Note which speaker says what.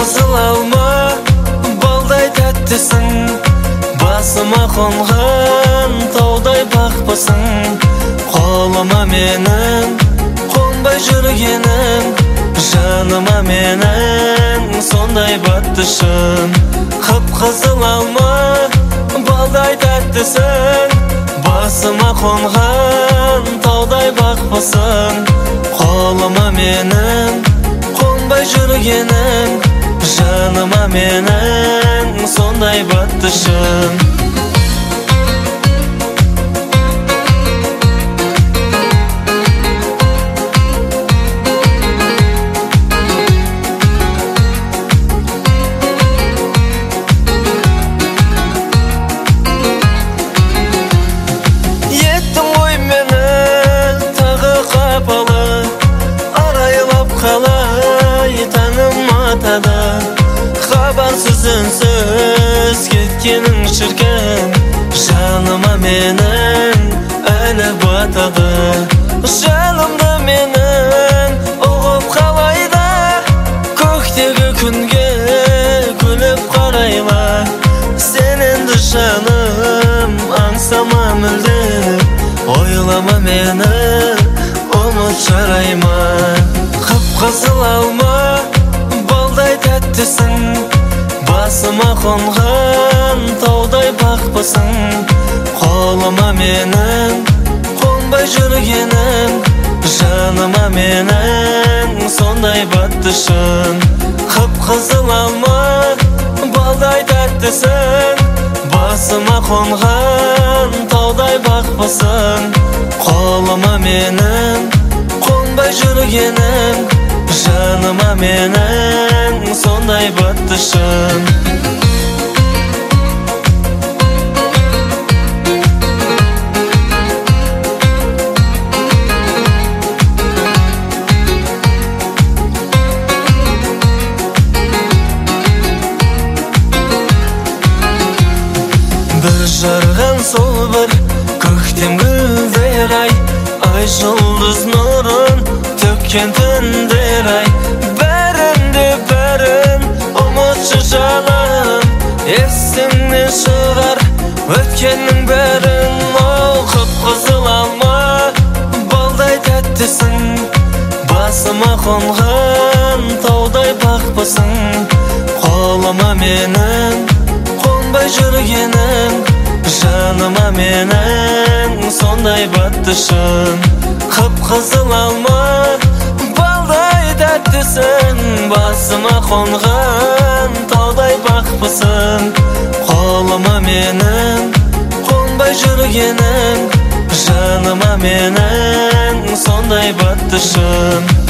Speaker 1: Қып-қызыл алма, балдай тәттісің, басыма қонған таудай бақпысың. Қолыма менің қонбай жүргенің, жаныма менің сондай баттышын. Қып-қызыл алма, балдай тәттісің, басыма қонған таудай бақпысың. Қолыма менің қонбай жүргенің, жаныма менің сондай баттышын. Хабарсыз үнсіз кеткенің шіркін, жаныма менің әлі батады. Жанымды менің ұғып қалайда, көктегі күнге күліп қарайла. Сен енді жаным аңсама мүлде, ойлама мені ұмыт жарайма. Қып-қызыл алма, балдай тәттісің, басыма қонған таудай бақпысың. Қолыма менің қонбай жүргенің, жаныма менің сондай баттышын. Қып-қызыл алма, балдай тәттісің, басыма қонған таудай бақпысың. Қолыма менің қонбай жүргенің, жаныма менің сондай баттышын. Бір жарған сол бір көктем гүлдер ай, ай жұлдыз нұрын төккен түндер ай. Бәрінде бәрін ұмытшы жаным, есіңнен шығар өткеннің бәрін. Ол қып-қызыл алма, балдай тәттісің, басыма қонған таудай бақпысың. Қолыма менің қонбай жүргенің, жаныма менің сондай баттышын. Қып-қызыл алма, балдай тәттісің, басыма қонған таудай бақпысың. Қолыма менің қонбай жүргенің, жаныма менің сондай баттышын.